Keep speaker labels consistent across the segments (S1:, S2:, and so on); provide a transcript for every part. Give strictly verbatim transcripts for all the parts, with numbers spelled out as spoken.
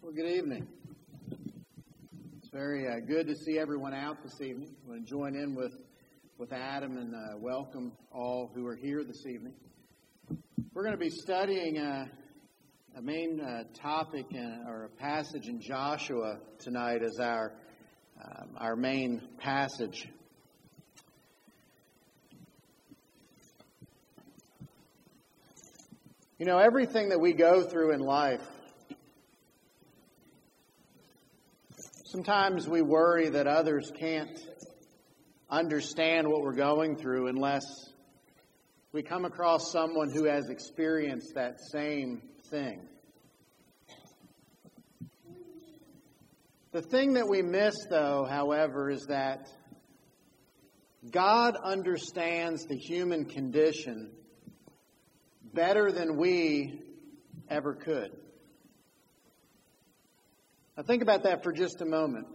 S1: Well, good evening. It's very uh, good to see everyone out this evening. I want to join in with, with Adam and uh, welcome all who are here this evening. We're going to be studying uh, a main uh, topic in, or a passage in Joshua tonight as our um, our main passage. You know, everything that we go through in life, sometimes we worry that others can't understand what we're going through unless we come across someone who has experienced that same thing. The thing that we miss, though, however, is that God understands the human condition better than we ever could. Now think about that for just a moment.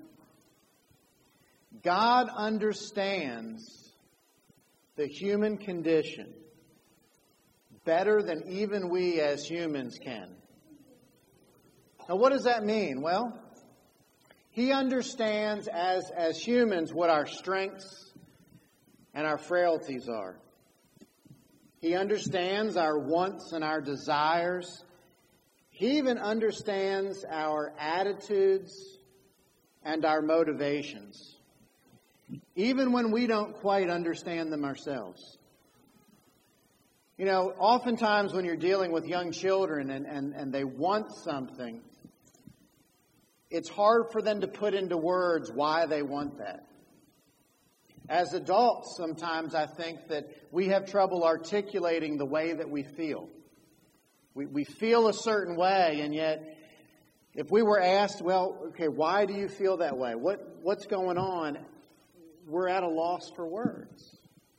S1: God understands the human condition better than even we as humans can. Now what does that mean? Well, He understands as, as humans what our strengths and our frailties are. He understands our wants and our desires. He even understands our attitudes and our motivations, even when we don't quite understand them ourselves. You know, oftentimes when you're dealing with young children and, and, and they want something, it's hard for them to put into words why they want that. As adults, sometimes I think that we have trouble articulating the way that we feel. We, we feel a certain way, and yet if we were asked, well, okay, why do you feel that way? What What's going on? We're at a loss for words.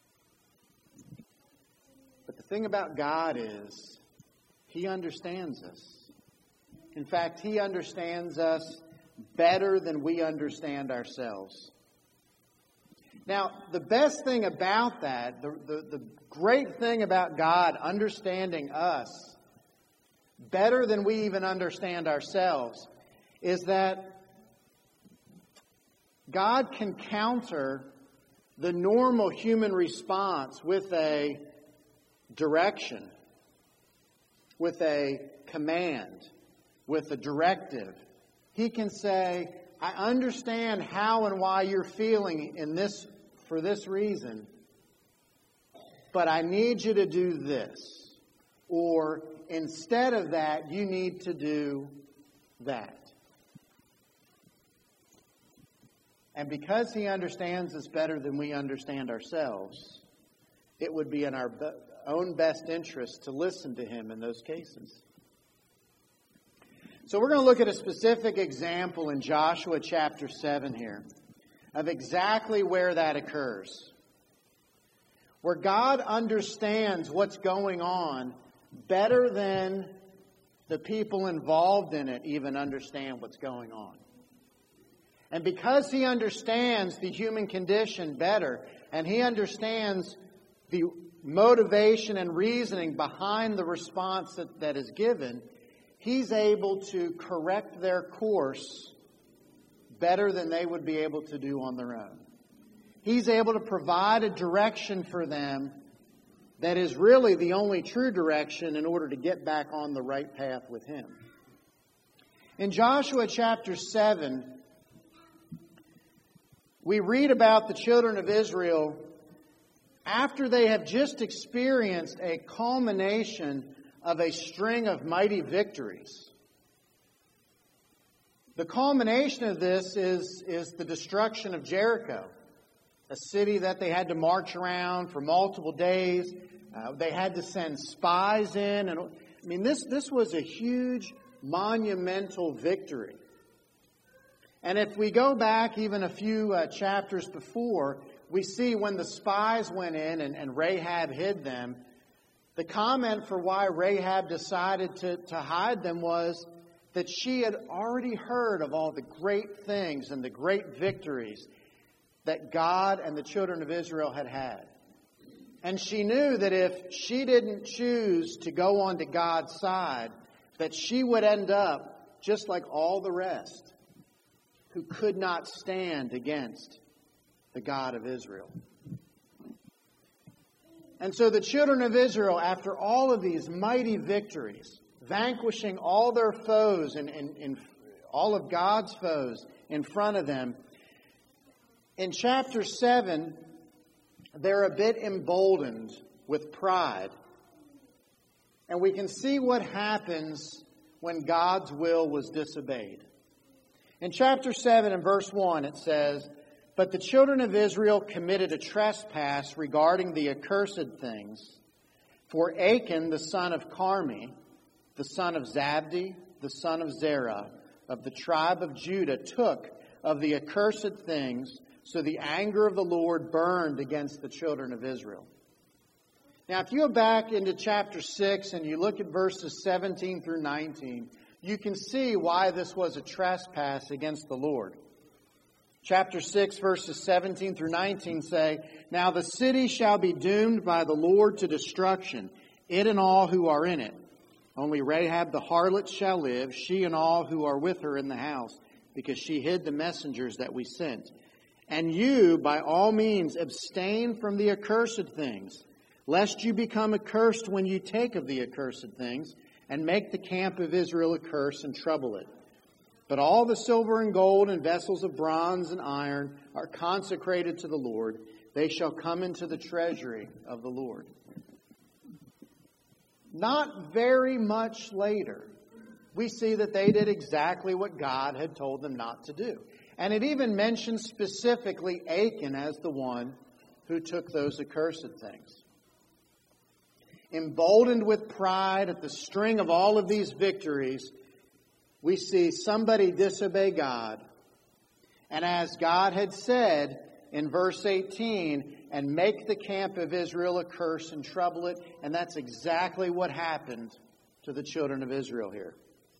S1: But the thing about God is, He understands us. In fact, He understands us better than we understand ourselves. Now, the best thing about that, the, the, the great thing about God understanding us better than we even understand ourselves, is that God can counter the normal human response with a direction, with a command, with a directive. He can say, I understand how and why you're feeling in this for this reason, but I need you to do this. Or instead of that, you need to do that. And because He understands us better than we understand ourselves, it would be in our own best interest to listen to Him in those cases. So we're going to look at a specific example in Joshua chapter seven here of exactly where that occurs. Where God understands what's going on better than the people involved in it even understand what's going on. And because He understands the human condition better, and He understands the motivation and reasoning behind the response that, that is given, He's able to correct their course better than they would be able to do on their own. He's able to provide a direction for them that is really the only true direction in order to get back on the right path with Him. In Joshua chapter seven, we read about the children of Israel after they have just experienced a culmination of a string of mighty victories. The culmination of this is, is the destruction of Jericho, a city that they had to march around for multiple days. Uh, they had to send spies in. And I mean, this, this was a huge, monumental victory. And if we go back even a few uh, chapters before, we see when the spies went in and, and Rahab hid them, the comment for why Rahab decided to, to hide them was that she had already heard of all the great things and the great victories that God and the children of Israel had had. And she knew that if she didn't choose to go on to God's side, that she would end up just like all the rest, who could not stand against the God of Israel. And so the children of Israel, after all of these mighty victories, vanquishing all their foes and, and, and all of God's foes in front of them, in chapter seven, they're a bit emboldened with pride. And we can see what happens when God's will was disobeyed. In chapter seven and verse one it says, "But the children of Israel committed a trespass regarding the accursed things. For Achan, the son of Carmi, the son of Zabdi, the son of Zerah, of the tribe of Judah, took of the accursed things, so the anger of the Lord burned against the children of Israel." Now, if you go back into chapter six and you look at verses seventeen through nineteen, you can see why this was a trespass against the Lord. Chapter six, verses seventeen through nineteen say, "Now the city shall be doomed by the Lord to destruction, it and all who are in it. Only Rahab the harlot shall live, she and all who are with her in the house, because she hid the messengers that we sent. And you, by all means, abstain from the accursed things, lest you become accursed when you take of the accursed things, and make the camp of Israel a curse and trouble it. But all the silver and gold and vessels of bronze and iron are consecrated to the Lord. They shall come into the treasury of the Lord." Not very much later, we see that they did exactly what God had told them not to do. And it even mentions specifically Achan as the one who took those accursed things. Emboldened with pride at the string of all of these victories, we see somebody disobey God. And as God had said in verse eighteen, "And make the camp of Israel a curse and trouble it." And that's exactly what happened to the children of Israel here.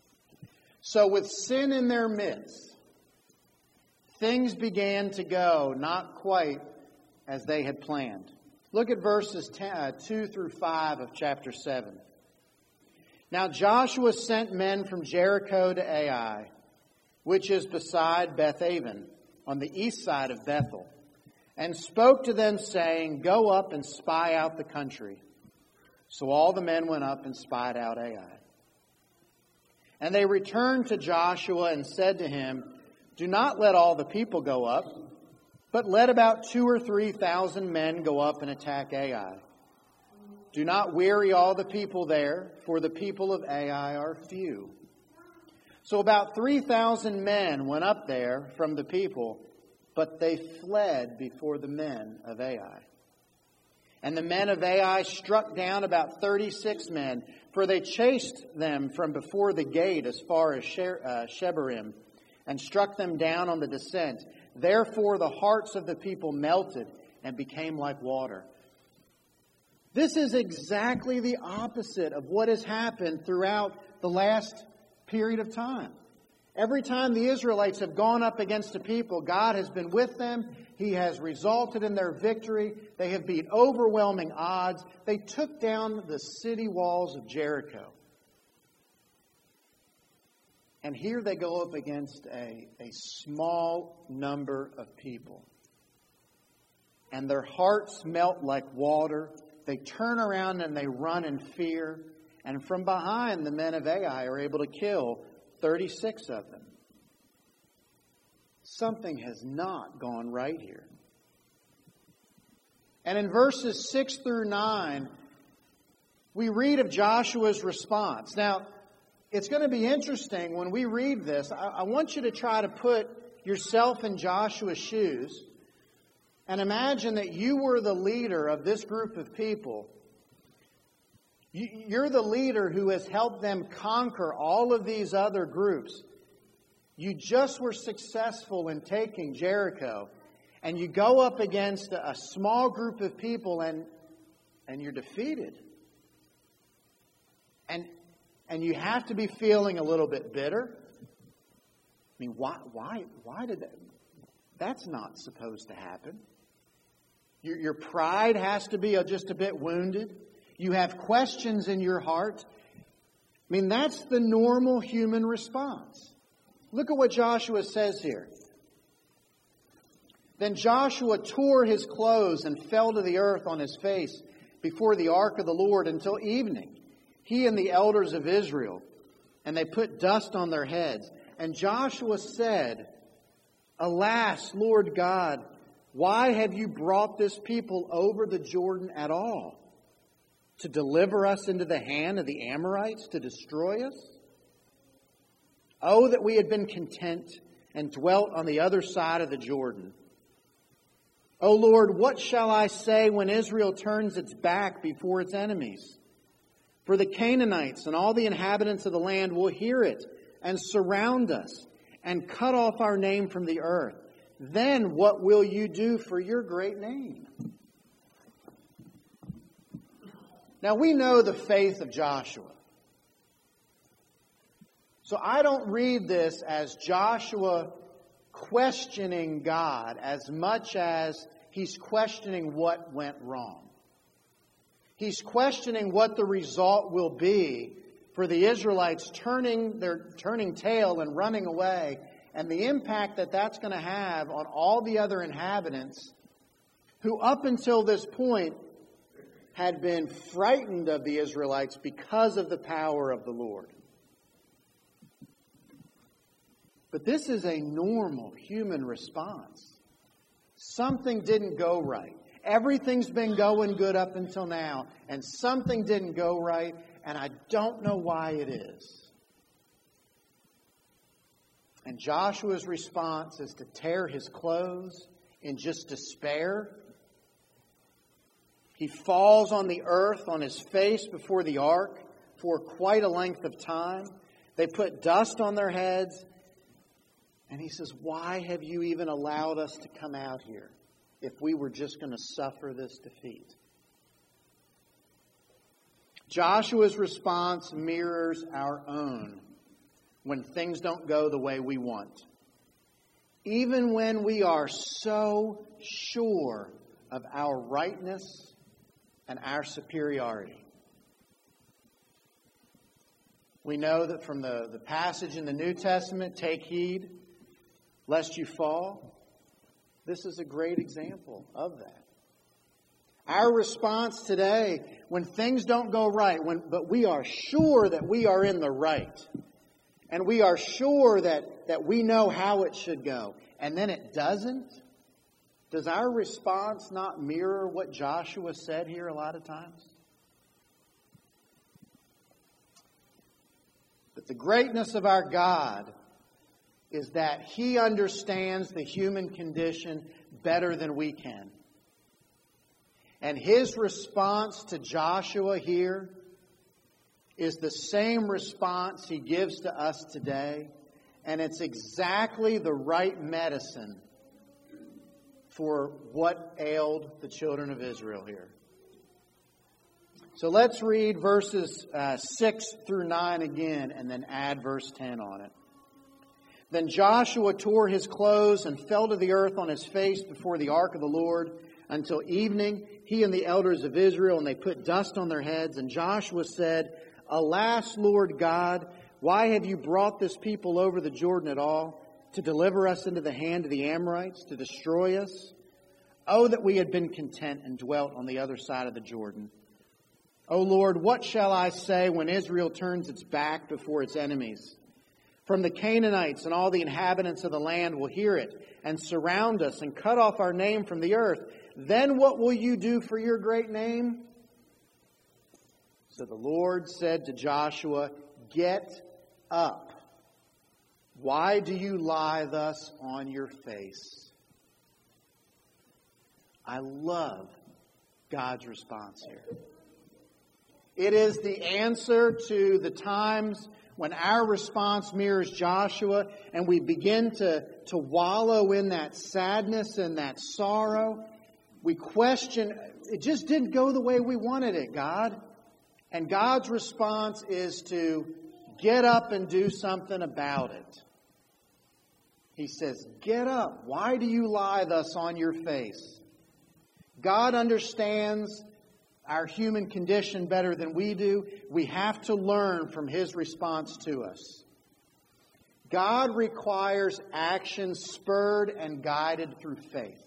S1: So with sin in their midst, things began to go not quite as they had planned. Look at verses two through five of chapter seven. "Now Joshua sent men from Jericho to Ai, which is beside Bethaven, on the east side of Bethel, and spoke to them, saying, 'Go up and spy out the country.' So all the men went up and spied out Ai. And they returned to Joshua and said to him, 'Do not let all the people go up, but let about two or three thousand men go up and attack Ai. Do not weary all the people there, for the people of Ai are few.' So about three thousand men went up there from the people, but they fled before the men of Ai. And the men of Ai struck down about thirty-six men, for they chased them from before the gate as far as Shebarim, and struck them down on the descent. Therefore the hearts of the people melted and became like water." This is exactly the opposite of what has happened throughout the last period of time. Every time the Israelites have gone up against a people, God has been with them. He has resulted in their victory. They have beat overwhelming odds. They took down the city walls of Jericho. And here they go up against a, a small number of people. And their hearts melt like water. They turn around and they run in fear. And from behind, the men of Ai are able to kill thirty-six of them. Something has not gone right here. And in verses six through nine, we read of Joshua's response. Now, it's going to be interesting when we read this. I, I want you to try to put yourself in Joshua's shoes and imagine that you were the leader of this group of people. You, you're the leader who has helped them conquer all of these other groups. You just were successful in taking Jericho, and you go up against a, a small group of people and, and you're defeated. And And you have to be feeling a little bit bitter. I mean, why, why, why did that? That's not supposed to happen. Your, your pride has to be just a bit wounded. You have questions in your heart. I mean, that's the normal human response. Look at what Joshua says here. Then Joshua tore his clothes and fell to the earth on his face before the ark of the Lord until evening, he and the elders of Israel, and they put dust on their heads. And Joshua said, Alas, Lord God, why have you brought this people over the Jordan at all? To deliver us into the hand of the Amorites, to destroy us? Oh, that we had been content and dwelt on the other side of the Jordan. O Lord, what shall I say when Israel turns its back before its enemies? For the Canaanites and all the inhabitants of the land will hear it and surround us and cut off our name from the earth. Then what will you do for your great name? Now we know the faith of Joshua. So I don't read this as Joshua questioning God as much as he's questioning what went wrong. He's questioning what the result will be for the Israelites turning their turning tail and running away, and the impact that that's going to have on all the other inhabitants who up until this point had been frightened of the Israelites because of the power of the Lord. But this is a normal human response. Something didn't go right. Everything's been going good up until now, and something didn't go right, and I don't know why it is. And Joshua's response is to tear his clothes in just despair. He falls on the earth on his face before the ark for quite a length of time. They put dust on their heads. And he says, why have you even allowed us to come out here if we were just going to suffer this defeat? Joshua's response mirrors our own when things don't go the way we want. Even when we are so sure of our rightness and our superiority. We know that from the, the passage in the New Testament, take heed lest you fall. This is a great example of that. Our response today, when things don't go right, when, but we are sure that we are in the right, and we are sure that, that we know how it should go, and then it doesn't, does our response not mirror what Joshua said here a lot of times? But the greatness of our God is that He understands the human condition better than we can. And His response to Joshua here is the same response He gives to us today. And it's exactly the right medicine for what ailed the children of Israel here. So let's read verses uh, six through nine again and then add verse ten on it. Then Joshua tore his clothes and fell to the earth on his face before the ark of the Lord until evening, he and the elders of Israel, and they put dust on their heads. And Joshua said, Alas, Lord God, why have you brought this people over the Jordan at all, to deliver us into the hand of the Amorites, to destroy us? Oh, that we had been content and dwelt on the other side of the Jordan. O Lord, what shall I say when Israel turns its back before its enemies? From the Canaanites and all the inhabitants of the land will hear it and surround us and cut off our name from the earth. Then what will you do for your great name? So the Lord said to Joshua, Get up. Why do you lie thus on your face? I love God's response here. It is the answer to the times when our response mirrors Joshua and we begin to, to wallow in that sadness and that sorrow. We question, it just didn't go the way we wanted it, God. And God's response is to get up and do something about it. He says, get up. Why do you lie thus on your face? God understands our human condition better than we do. We have to learn from His response to us. God requires action spurred and guided through faith.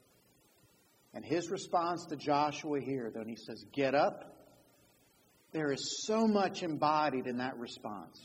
S1: And His response to Joshua here, then He says, get up. There is so much embodied in that response.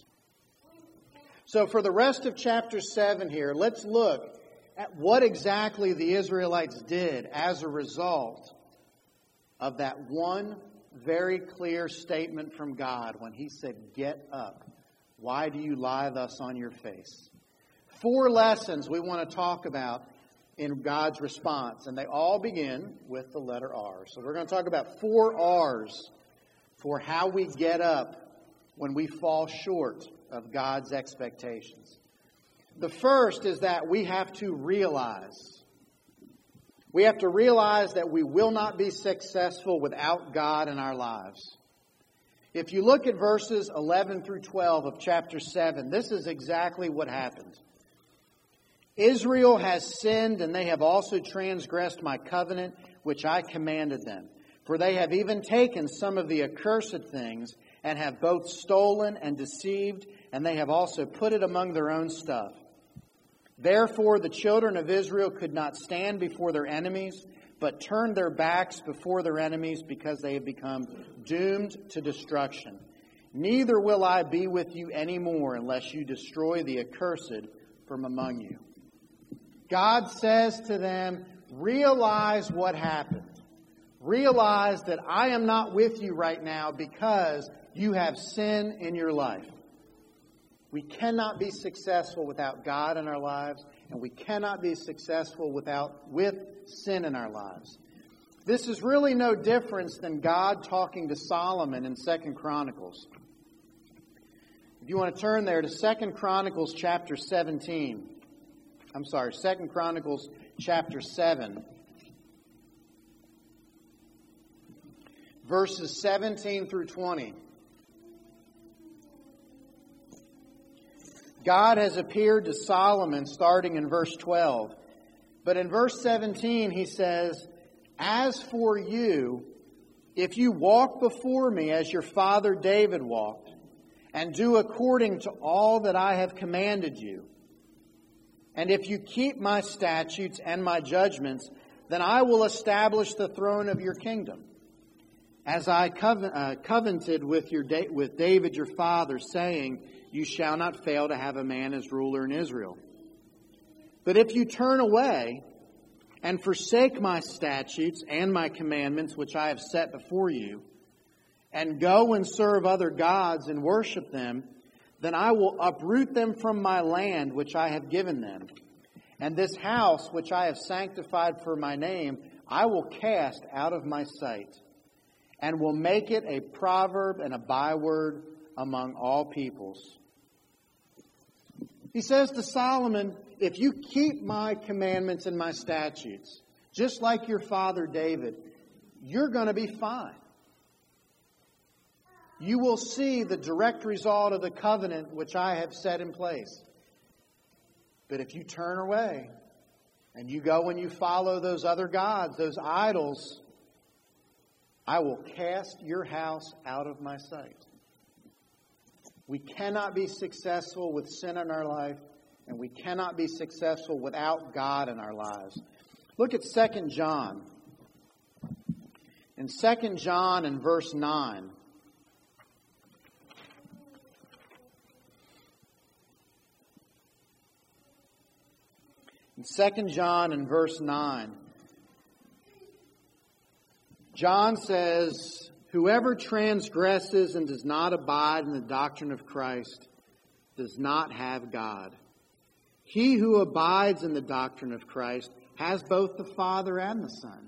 S1: So for the rest of chapter seven here, let's look at what exactly the Israelites did as a result of that one very clear statement from God when He said, get up. Why do you lie thus on your face? Four lessons we want to talk about in God's response, and they all begin with the letter R. So we're going to talk about four R's for how we get up when we fall short of God's expectations. The first is that we have to realize. We have to realize that we will not be successful without God in our lives. If you look at verses eleven through twelve of chapter seven, this is exactly what happened. Israel has sinned, and they have also transgressed my covenant, which I commanded them. For they have even taken some of the accursed things, and have both stolen and deceived, and they have also put it among their own stuff. Therefore the children of Israel could not stand before their enemies, but turned their backs before their enemies, because they have become doomed to destruction. Neither will I be with you any more, unless you destroy the accursed from among you. God says to them, realize what happened. Realize that I am not with you right now because you have sin in your life. We cannot be successful without God in our lives, and we cannot be successful without with sin in our lives. This is really no difference than God talking to Solomon in Second Chronicles. If you want to turn there to Second Chronicles chapter seventeen. I'm sorry, Second Chronicles chapter seven. Verses seventeen through twenty. God has appeared to Solomon starting in verse twelve. But in verse seventeen he says, as for you, if you walk before me as your father David walked, and do according to all that I have commanded you, and if you keep my statutes and my judgments, then I will establish the throne of your kingdom, as I coven- uh, covenanted with, your da- with David your father, saying, you shall not fail to have a man as ruler in Israel. But if you turn away and forsake my statutes and my commandments, which I have set before you, and go and serve other gods and worship them, then I will uproot them from my land which I have given them. And this house which I have sanctified for my name, I will cast out of my sight, and will make it a proverb and a byword among all peoples. He says to Solomon, if you keep my commandments and my statutes, just like your father David, you're going to be fine. You will see the direct result of the covenant which I have set in place. But if you turn away and you go and you follow those other gods, those idols, I will cast your house out of my sight. We cannot be successful with sin in our life, and we cannot be successful without God in our lives. Look at Second John. In Second John in verse nine. In Second John in verse nine, John says, whoever transgresses and does not abide in the doctrine of Christ does not have God. He who abides in the doctrine of Christ has both the Father and the Son.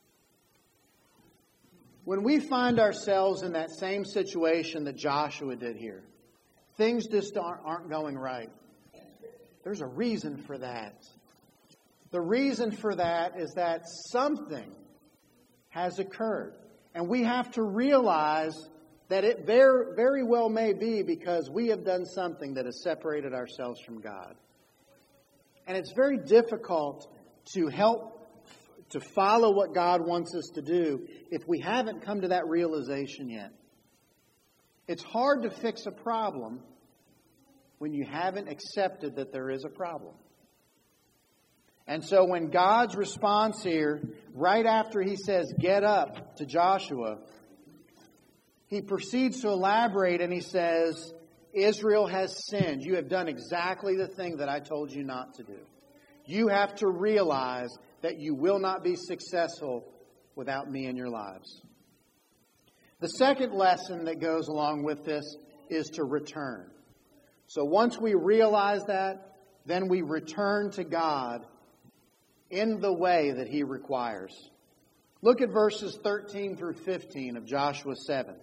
S1: When we find ourselves in that same situation that Joshua did here, things just aren't, aren't going right. There's a reason for that. The reason for that is that something has occurred. And we have to realize that it very, very well may be because we have done something that has separated ourselves from God. And it's very difficult to help to follow what God wants us to do if we haven't come to that realization yet. It's hard to fix a problem when you haven't accepted that there is a problem. And so when God's response here, right after He says, "Get up," to Joshua, He proceeds to elaborate and He says, "Israel has sinned. You have done exactly the thing that I told you not to do. You have to realize that you will not be successful without me in your lives." The second lesson that goes along with this is to return. So once we realize that, then we return to God in the way that He requires. Look at verses thirteen through fifteen of Joshua seven.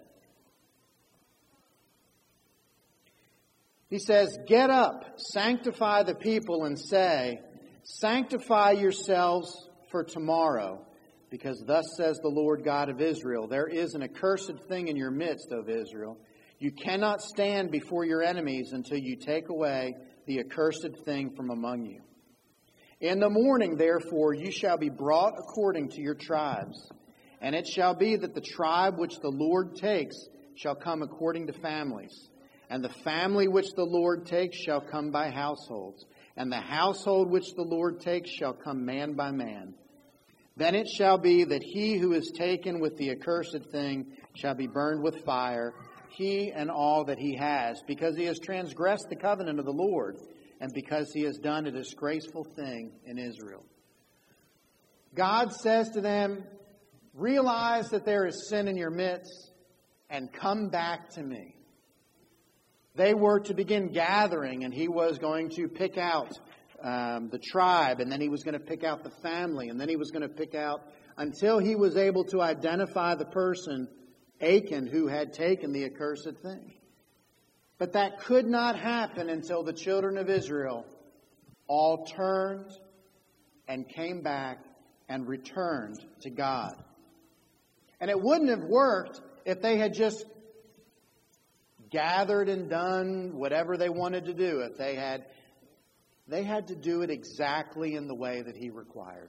S1: He says, "Get up, sanctify the people, and say, 'Sanctify yourselves for tomorrow, because thus says the Lord God of Israel, there is an accursed thing in your midst, O Israel. You cannot stand before your enemies until you take away the accursed thing from among you. In the morning, therefore, you shall be brought according to your tribes. And it shall be that the tribe which the Lord takes shall come according to families. And the family which the Lord takes shall come by households. And the household which the Lord takes shall come man by man. Then it shall be that he who is taken with the accursed thing shall be burned with fire, he and all that he has, because he has transgressed the covenant of the Lord, and because he has done a disgraceful thing in Israel." God says to them, realize that there is sin in your midst, and come back to me. They were to begin gathering, and he was going to pick out um, the tribe, and then he was going to pick out the family, and then he was going to pick out, until he was able to identify the person, Achan, who had taken the accursed thing. But that could not happen until the children of Israel all turned and came back and returned to God. And it wouldn't have worked if they had just gathered and done whatever they wanted to do. If they had, they had to do it exactly in the way that He required.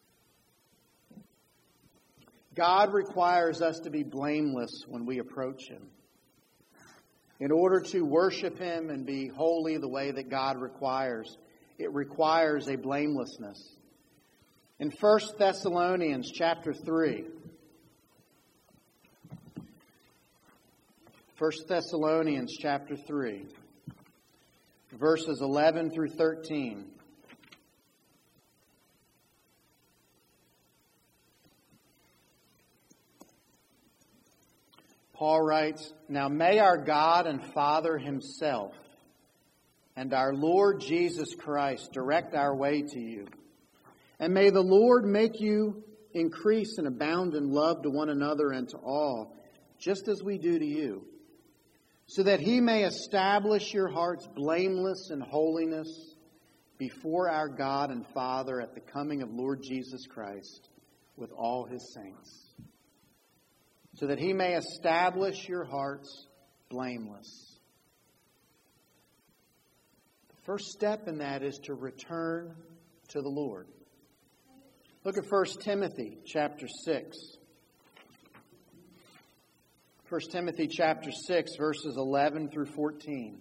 S1: God requires us to be blameless when we approach Him. In order to worship Him and be holy the way that God requires, it requires a blamelessness. In First Thessalonians chapter three, First Thessalonians chapter three, verses eleven through thirteen. Paul writes, "Now may our God and Father Himself and our Lord Jesus Christ direct our way to you. And may the Lord make you increase and abound in love to one another and to all, just as we do to you, so that He may establish your hearts blameless in holiness before our God and Father at the coming of Lord Jesus Christ with all His saints. So that He may establish your hearts blameless." The first step in that is to return to the Lord. Look at First Timothy chapter six. First Timothy chapter six, verses eleven through fourteen.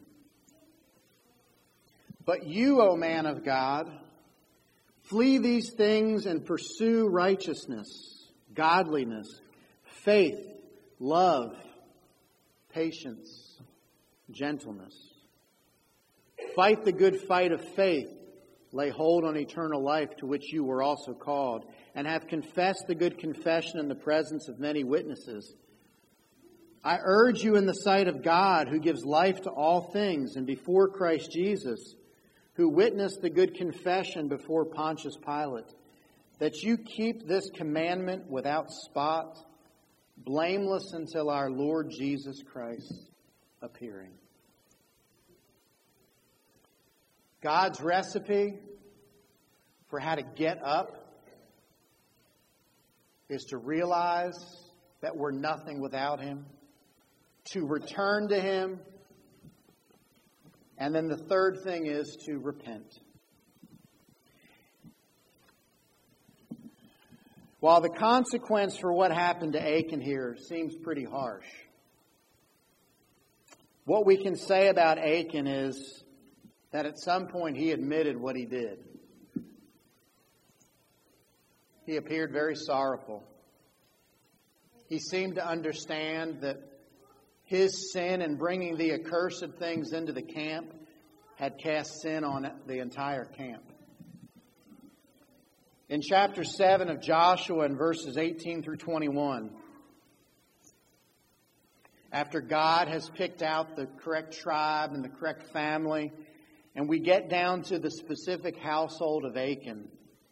S1: "But you, O man of God, flee these things and pursue righteousness, godliness, faith, love, patience, gentleness. Fight the good fight of faith. Lay hold on eternal life, to which you were also called, and have confessed the good confession in the presence of many witnesses. I urge you in the sight of God, who gives life to all things, and before Christ Jesus, who witnessed the good confession before Pontius Pilate, that you keep this commandment without spot, blameless until our Lord Jesus Christ appearing." God's recipe for how to get up is to realize that we're nothing without Him, to return to Him, and then the third thing is to repent. While the consequence for what happened to Achan here seems pretty harsh, what we can say about Achan is that at some point he admitted what he did. He appeared very sorrowful. He seemed to understand that his sin in bringing the accursed things into the camp had cast sin on the entire camp. In chapter seven of Joshua, in verses eighteen through twenty-one, after God has picked out the correct tribe and the correct family, and we get down to the specific household of Achan.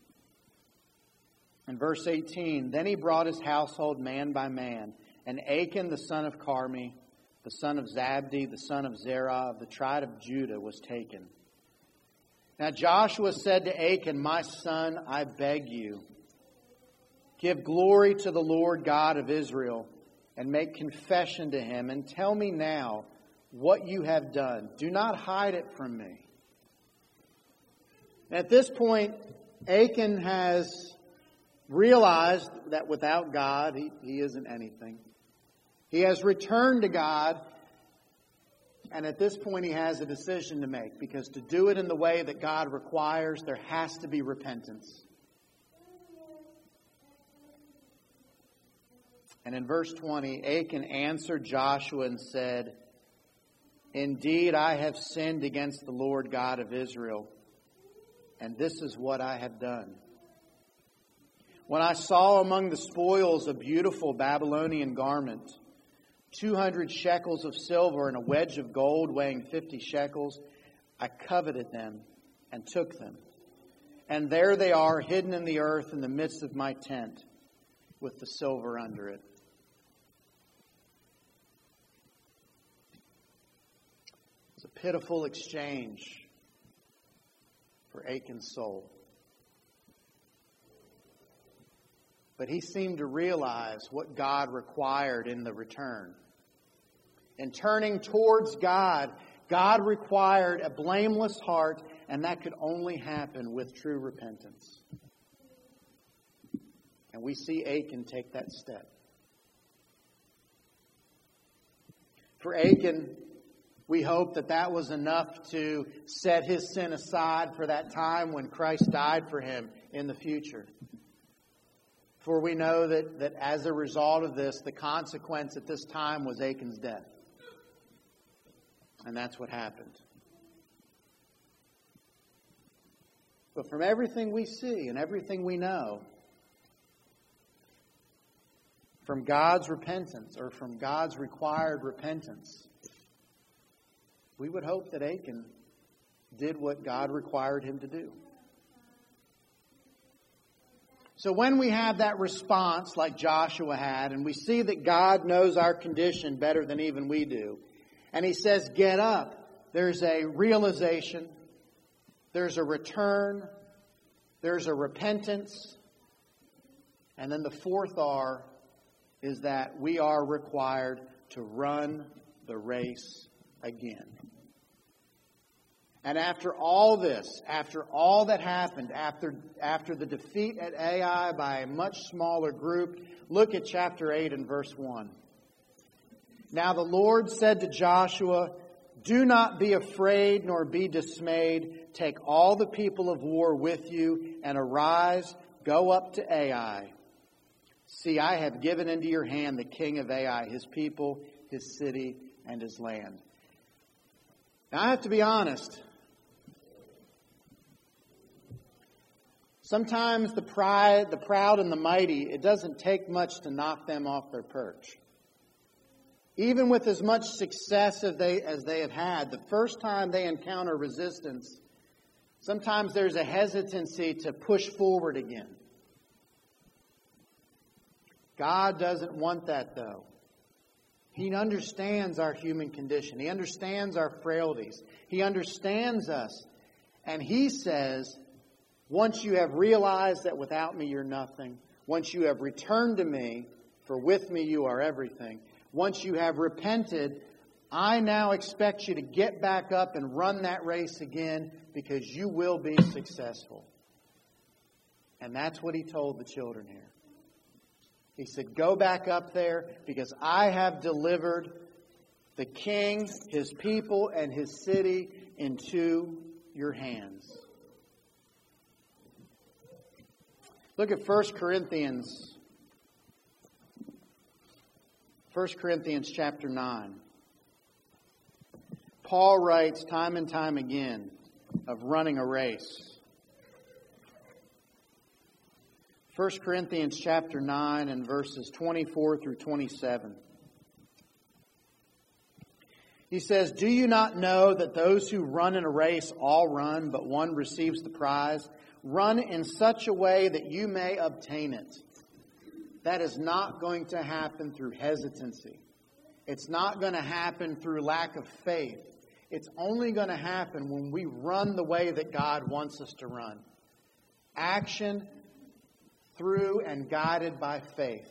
S1: In verse eighteen, then he brought his household man by man, and Achan the son of Carmi, the son of Zabdi, the son of Zerah, of the tribe of Judah, was taken. Now Joshua said to Achan, my son, I beg you, give glory to the Lord God of Israel, and make confession to him, and tell me now what you have done. Do not hide it from me. At this point, Achan has realized that without God, he, he isn't anything. He has returned to God, and at this point he has a decision to make, because to do it in the way that God requires, there has to be repentance. And in verse twenty, Achan answered Joshua and said, indeed, I have sinned against the Lord God of Israel, and this is what I have done. When I saw among the spoils a beautiful Babylonian garment, two hundred shekels of silver and a wedge of gold weighing fifty shekels, I coveted them and took them. And there they are, hidden in the earth in the midst of my tent, with the silver under it. It's a pitiful exchange for Achan's soul. But he seemed to realize what God required in the return. In turning towards God, God required a blameless heart, and that could only happen with true repentance. And we see Achan take that step. For Achan, we hope that that was enough to set his sin aside for that time when Christ died for him in the future. For we know that, that as a result of this, the consequence at this time was Achan's death. And that's what happened. But from everything we see and everything we know, from God's repentance or from God's required repentance, we would hope that Achan did what God required him to do. So when we have that response like Joshua had, and we see that God knows our condition better than even we do, and he says, get up, there's a realization, there's a return, there's a repentance, and then the fourth R is that we are required to run the race again. And after all this, after all that happened, after, after the defeat at Ai by a much smaller group, look at chapter eight and verse one. Now the Lord said to Joshua, do not be afraid nor be dismayed. Take all the people of war with you and arise, go up to Ai. See, I have given into your hand the king of Ai, his people, his city, and his land. Now I have to be honest. Sometimes the pride, the proud and the mighty, it doesn't take much to knock them off their perch. Even with as much success as they, as they have had, the first time they encounter resistance, sometimes there's a hesitancy to push forward again. God doesn't want that, though. He understands our human condition. He understands our frailties. He understands us. And He says, once you have realized that without me you're nothing, once you have returned to me, for with me you are everything, once you have repented, I now expect you to get back up and run that race again, because you will be successful. And that's what He told the children here. He said, go back up there because I have delivered the king, his people, and his city into your hands. Look at First Corinthians. First Corinthians chapter nine. Paul writes time and time again of running a race. First Corinthians chapter nine and verses twenty-four through twenty-seven. He says, do you not know that those who run in a race all run, but one receives the prize? Run in such a way that you may obtain it. That is not going to happen through hesitancy. It's not going to happen through lack of faith. It's only going to happen when we run the way that God wants us to run. Action through and guided by faith.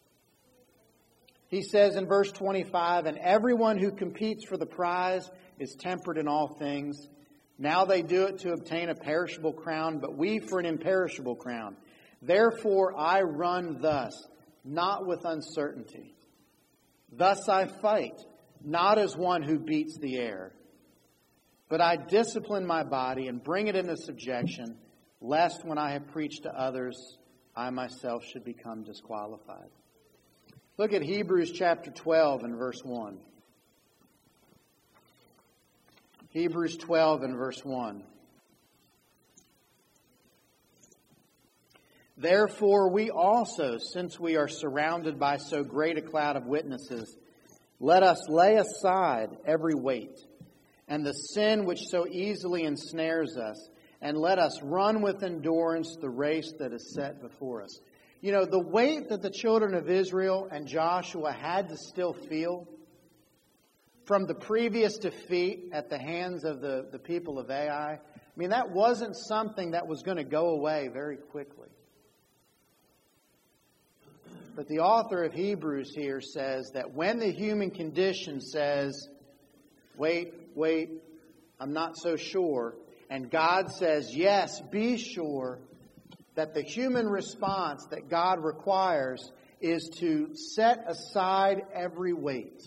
S1: He says in verse twenty-five, and everyone who competes for the prize is temperate in all things. Now they do it to obtain a perishable crown, but we for an imperishable crown. Therefore I run thus, not with uncertainty. Thus I fight, not as one who beats the air. But I discipline my body and bring it into subjection, lest when I have preached to others, I myself should become disqualified. Look at Hebrews chapter twelve and verse one. Hebrews twelve and verse one. Therefore we also, since we are surrounded by so great a cloud of witnesses, let us lay aside every weight and the sin which so easily ensnares us, and let us run with endurance the race that is set before us. You know, the weight that the children of Israel and Joshua had to still feel from the previous defeat at the hands of the, the people of Ai, I mean, that wasn't something that was going to go away very quickly. But the author of Hebrews here says that when the human condition says, wait, wait, I'm not so sure, and God says, yes, be sure, that the human response that God requires is to set aside every weight.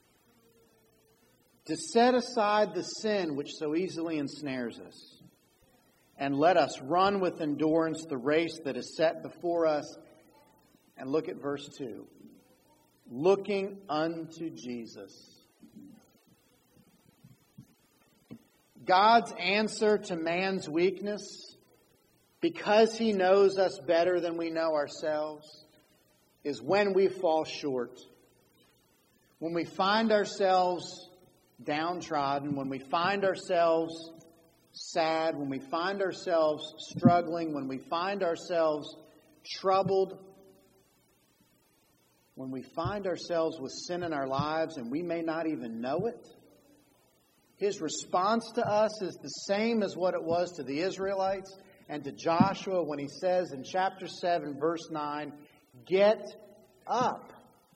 S1: To set aside the sin which so easily ensnares us. And let us run with endurance the race that is set before us. And look at verse two. Looking unto Jesus. God's answer to man's weakness, because He knows us better than we know ourselves, is when we fall short. When we find ourselves downtrodden, when we find ourselves sad, when we find ourselves struggling, when we find ourselves troubled, when we find ourselves with sin in our lives and we may not even know it, His response to us is the same as what it was to the Israelites and to Joshua when he says in chapter seven, verse nine, get up.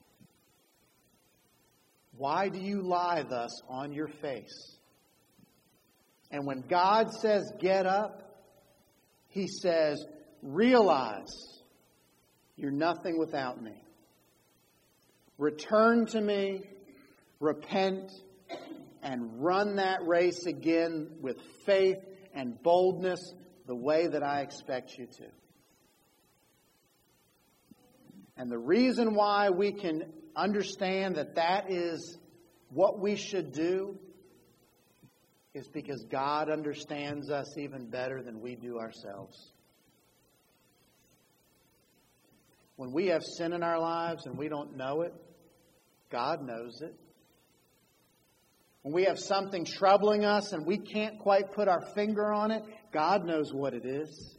S1: Why do you lie thus on your face? And when God says get up, He says, realize you're nothing without me. Return to me, repent, and run that race again with faith and boldness the way that I expect you to. And the reason why we can understand that that is what we should do is because God understands us even better than we do ourselves. When we have sin in our lives and we don't know it, God knows it. When we have something troubling us and we can't quite put our finger on it, God knows what it is.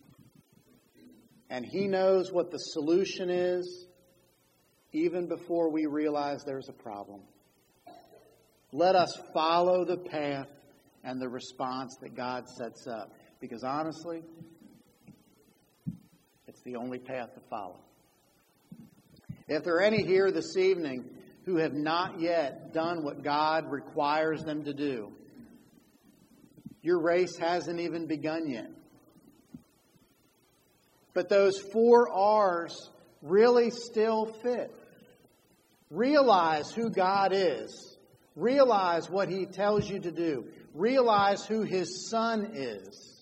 S1: And He knows what the solution is even before we realize there's a problem. Let us follow the path and the response that God sets up. Because honestly, it's the only path to follow. If there are any here this evening who have not yet done what God requires them to do, your race hasn't even begun yet. But those four R's really still fit. Realize who God is. Realize what He tells you to do. Realize who His Son is.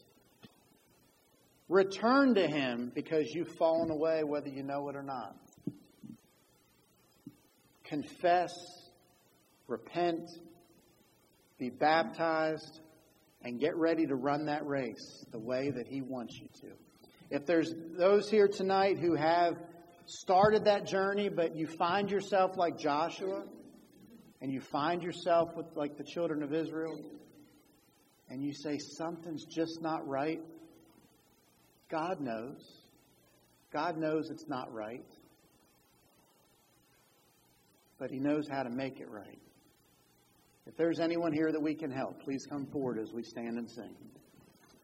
S1: Return to Him because you've fallen away whether you know it or not. Confess, repent, be baptized, and get ready to run that race the way that He wants you to. If there's those here tonight who have started that journey, but you find yourself like Joshua, and you find yourself with like the children of Israel, and you say something's just not right, God knows. God knows it's not right. But He knows how to make it right. If there's anyone here that we can help, please come forward as we stand and sing.